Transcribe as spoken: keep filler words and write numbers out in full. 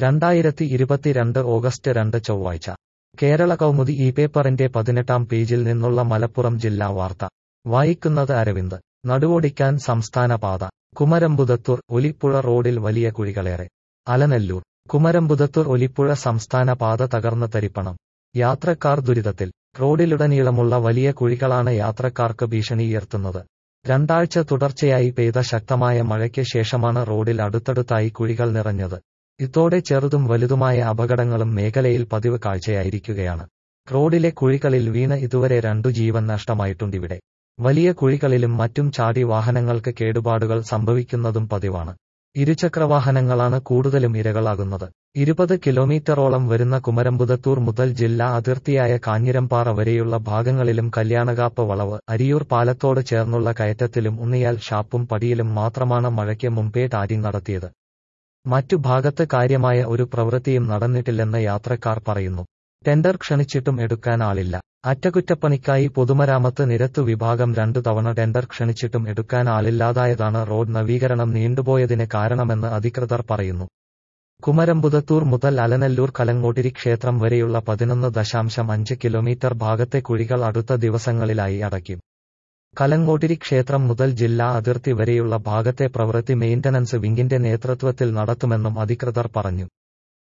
രണ്ടായിരത്തി ഇരുപത്തിരണ്ട് ഓഗസ്റ്റ് രണ്ട് ചൊവ്വാഴ്ച കേരള കൗമുദി ഈ പേപ്പറിന്റെ പതിനെട്ടാം പേജിൽ നിന്നുള്ള മലപ്പുറം ജില്ലാ വാർത്ത വായിക്കുന്നത് അരവിന്ദ്. നടുവൊടിക്കാൻ സംസ്ഥാന പാത. കുമരംപുതത്തൂർ ഒലിപ്പുഴ റോഡിൽ വലിയ കുഴികളേറെ. അലനല്ലൂർ. കുമരംപുതത്തൂർ ഒലിപ്പുഴ സംസ്ഥാന പാത തകർന്ന് തരിപ്പണം. യാത്രക്കാർ ദുരിതത്തിൽ. റോഡിലുടനീളമുള്ള വലിയ കുഴികളാണ് യാത്രക്കാർക്ക് ഭീഷണിയുയർത്തുന്നത്. രണ്ടാഴ്ച തുടർച്ചയായി പെയ്ത ശക്തമായ മഴയ്ക്ക് ശേഷമാണ് റോഡിൽ അടുത്തടുത്തായി കുഴികൾ നിറഞ്ഞത്. ഇതോടെ ചെറുതും വലുതുമായ അപകടങ്ങളും മേഖലയിൽ പതിവ് കാഴ്ചയായിരിക്കുകയാണ്. റോഡിലെ കുഴികളിൽ വീണ് ഇതുവരെ രണ്ടു ജീവൻ നഷ്ടമായിട്ടുണ്ടിവിടെ. വലിയ കുഴികളിലും മറ്റും ചാടി വാഹനങ്ങൾക്ക് കേടുപാടുകൾ സംഭവിക്കുന്നതും പതിവാണ്. ഇരുചക്രവാഹനങ്ങളാണ് കൂടുതലും ഇരകളാകുന്നത്. ഇരുപത് കിലോമീറ്ററോളം വരുന്ന കുമരംപുതത്തൂർ മുതൽ ജില്ലാ അതിർത്തിയായ കാഞ്ഞിരംപാറ വരെയുള്ള ഭാഗങ്ങളിലും കല്യാണകാപ്പ് വളവ്, അരിയൂർ പാലത്തോട് ചേർന്നുള്ള കയറ്റത്തിലും ഉണ്ണിയാൽ ഷാപ്പും പടിയിലും മാത്രമാണ് മഴയ്ക്ക് മുമ്പേ ടാരിങ് നടത്തിയത്. മറ്റു ഭാഗത്ത് കാര്യമായ ഒരു പ്രവൃത്തിയും നടന്നിട്ടില്ലെന്ന് യാത്രക്കാർ പറയുന്നു. ടെൻഡർ ക്ഷണിച്ചിട്ടും എടുക്കാൻ ആളില്ല. അറ്റകുറ്റപ്പണിക്കായി പൊതുമരാമത്ത് നിരത്തു വിഭാഗം രണ്ടു തവണ ടെൻഡർ ക്ഷണിച്ചിട്ടും എടുക്കാൻ ആളില്ലാതായതാണ് റോഡ് നവീകരണം നീണ്ടുപോയതിന് കാരണമെന്ന് അധികൃതർ പറയുന്നു. കുമരംപുതത്തൂർ മുതൽ അലനല്ലൂർ കലങ്ങോട്ടിരി ക്ഷേത്രം വരെയുള്ള പതിനൊന്ന് ദശാംശം അഞ്ച് കിലോമീറ്റർ ഭാഗത്തെ കുഴികൾ അടുത്ത ദിവസങ്ങളിലായി അടയ്ക്കും. കലങ്ങോട്ടിരി ക്ഷേത്രം മുതൽ ജില്ലാ അതിർത്തി വരെയുള്ള ഭാഗത്തെ പ്രവൃത്തി മെയിന്റനൻസ് വിങ്ങിന്റെ നേതൃത്വത്തിൽ നടത്തുമെന്നും അധികൃതർ പറഞ്ഞു.